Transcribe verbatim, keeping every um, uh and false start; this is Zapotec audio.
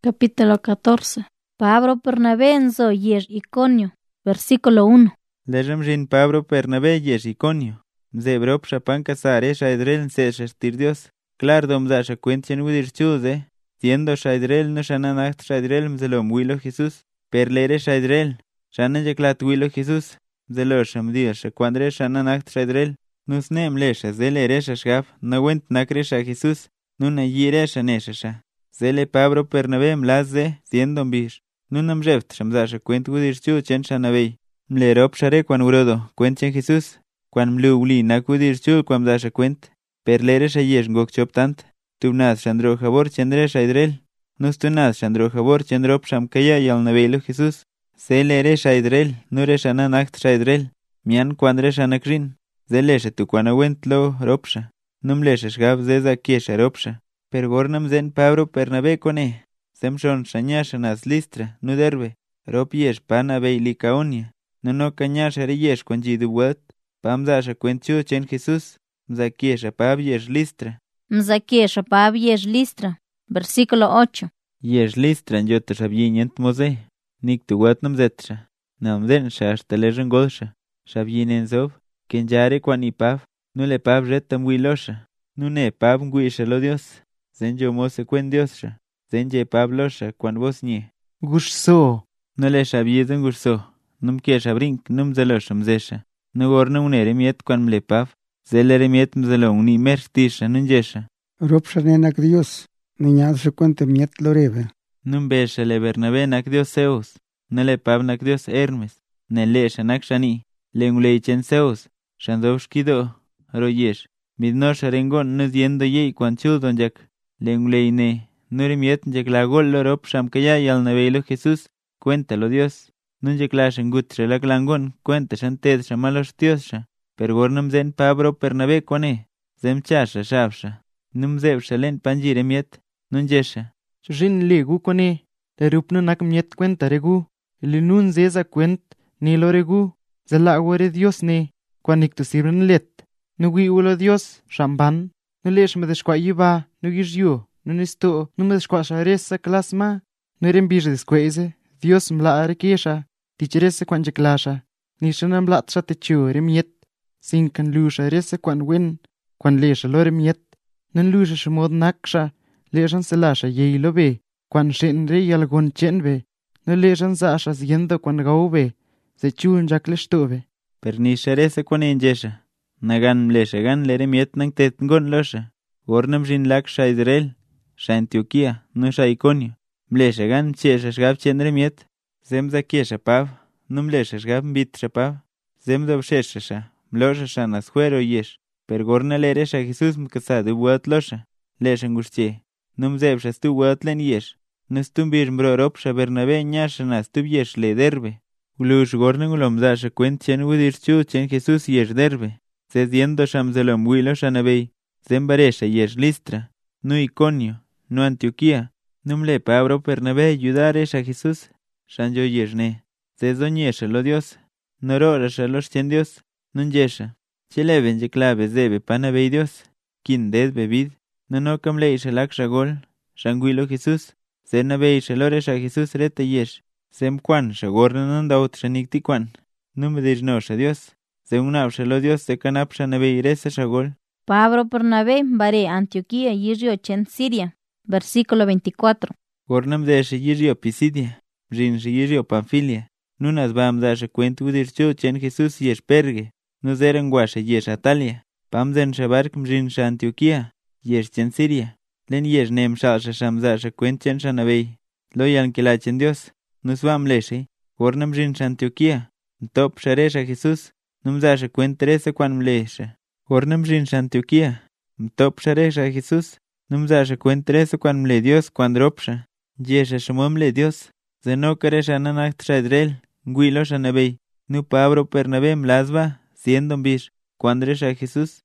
Capítulo catorce. Pablo Bernabé enzo yesh Iconio. Versículo uno. Leżem rin Pablo Bernabé yesh Iconio. Mzebrop shapan casare shaidrel nse shtir Dios. Clar dom da shakwentchen widir chuze. Siendo shaidrel no shananacht shaidrel mzelom wilo Jesús. Perlere shaidrel. Shanan jeklat wilo Jesús. Mzelo shamdir shakwandre shananacht shaidrel. Nus nem lesha zelere shashgaf. No went nakre sha Jesús. Nuna yire shanesha. Zele Pablo Bernabé mlazze siendo mbir. Nunam jeft shamzasha kwent widir chu chen shanabey. Mlerop share kwan urodo kwentchen Jesús. Kwan mlu uli nakudir chul kwam dasha kwent. Perlere shayesh ngok choptant. Tubnaz shandro jabor chendre shaidrel. Nustunaz shandro jabor chendrop shamkaya yal nabelo Jesús. Zelere shaidrel. Nure shanan act shaidrel. Mian kwandre shanakrin. Zeleshe tu kwana went lo ropsha. Numleshe shgab zeza kiesha ropsha. Pergornam zen Pablo Bernabé kone. Semshon shanyashanas listra. Nuderbe. Rop yesh pana bey likaonia. Nono kanyasha reyesh kwanjidu wat. Pamzasha kwenchu chen Jesús. Mzakiesha pab yesh listra. Mzakiesha pab yesh listra. Versículo ocho. Yesh listra njota shabyinent moze. Nik tu watnam zetra. Namden shashta lejen golsha. Shabyinen zov. Kenjare kwan ipab. Nule pab retam wilosha. Nune pab nguisha lo Dios. Zenjo mose kwen Diosha. Zenje pab losha kwan vos nye. Gushso. Nule shabyeden gushso. Num kiesha brink num zelosha mzesha. Nugorna unere miet kwan mlepav. Zelere miet mzelong ni merchtisha nunjesha. Ropsha nenak Dios. Niñad cuente miet lorebe. Numbesha le Bernabé nak Dios Zeus. Nelepav nak Dios Hermes. Nelesha nak shani. Lenguleichen Zeus. Shandovshkido. Royesh. Midnosha rengon nus yendo yei kwan chudon jak. Lenguleine. Nuri miet jak la gol lorop shamkaya yal navelo Jesús. Cuéntalo Dios. Nun jeklashen gutre la glangon, cuenta shanted shamalos tiosha. Pergornam zen Pablo Bernabé kone. Zem chasha shavsha. Num zev shalen panjire miet. Nun jesha. Shin legu kone. Le rupno nak miet cuenta regu. Ili nun zeza cuent ni lo regu. Zela wore Dios ne. Kwanik tu sirven let. Nugui ulo Dios shamban. Nulesh me deshkwa yiba. Nugish yu. Nunisto. Nume deshkwa sharesa klasma. Nurembir deskweze. Dios mla arekesha. Tichrese kwan jeklasha. Nishana mlatsha techu remiet. Sinkan lusha rese kwan win. Kwan lesha lo remiet. Nan lusha shmod naksha. Leshan selasha yeilo be. Kwan shin re yalgon chenbe. No leshan zasha ziendo kwan gaube. Se chun jakleshtuve. Pernisha rese kwan enjesha. Nagan mlesha gan le remiet nang tetngon losha. Gornam shin laksha Israel. Sha Antioquia. No sha Iconio. Mlesha gan chesha shgab chen remiet. Zem zakiesha pav, num lesha shgab mbitsha pav. Zem dobshesha sha, mlosha sha nas juero yesh. Pergorna lere sha Jesús mkasadu buat losha. Lesha ngushche. Num zebsha stu buat len yesh. Nustumbir mbrorop sha Bernabé nyasha nas tub yesh le derbe. Ulush gorna ngulom zasha kwent chen wudir chu chen Jesús yesh derbe. Zez yendo sham zelom wilo sha nabey. Zem baresha yesh listra. Nu Iconio, nu Antioquia. Num le Pablo Bernabé ayudare sha Jesús. Shanjo yeshne. Zezo nyesha lo Dios. Norora sha los chen Dios. Nun yesha. Cheleven je clave zebe panabey Dios. Kin ded bevid. Nonokam leisha laksha gol. Shanguilo Jesús. Zernabey sha lore sha Jesús reta yesh. Zem kwan sha gorna nandaut shanikti kwan. Nume dirno sha Dios. Zeunab sha lo Dios se kanap sha nabey resa sha gol. Pablo Bernabé bare Antioquía yirio chen Siria. Versículo veinticuatro. Gornam de sha yirio Pisidia. Rin shiyirio Panfilia. Nunas bam dasha kwent udir chu chen Jesús yesh perge. Nus eran guasha yesh Atalia. Pam zen shabark mrin sha Antioquia. Yesh chen Siria. Len yesh nem shalsha sham dasha kwent chen shanabey. Lo yan kila chen Dios. Nus bam leshe. Gornam rin sha Antioquia. Ntop sharesha Jesús. Num dasha kwent teresa kwan mlesha. Gornam rin sha Antioquia. Ntop sharesha Jesús. Num dasha kwent teresa kwan mle Dios kwan dropsha. Yesha shumom le Dios. Zeno keresha nanak traidrel, nguilo shanabey, nu Pablo Bernabé mlasba, siendo mbir, cuandresha Jesús,